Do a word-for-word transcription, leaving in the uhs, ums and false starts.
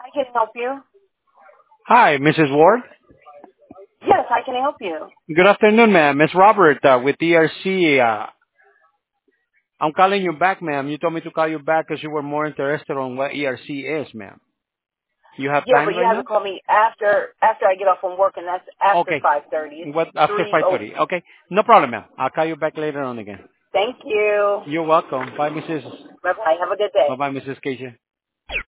I can help you. Hi, Missus Ward. Yes, I can help you. Good afternoon, ma'am. Miss Robert uh, with E R C. Uh, I'm calling you back, ma'am. You told me to call you back because you were more interested on what E R C is, ma'am. You have Yeah, time but you right have to now? call me after after I get off from work, and that's after Okay. five thirty. It's What after three oh. five thirty? Okay. No problem, ma'am. I'll call you back later on again. Thank you. You're welcome. Bye, Missus Bye bye. Have a good day. Bye, bye, Missus Keisha.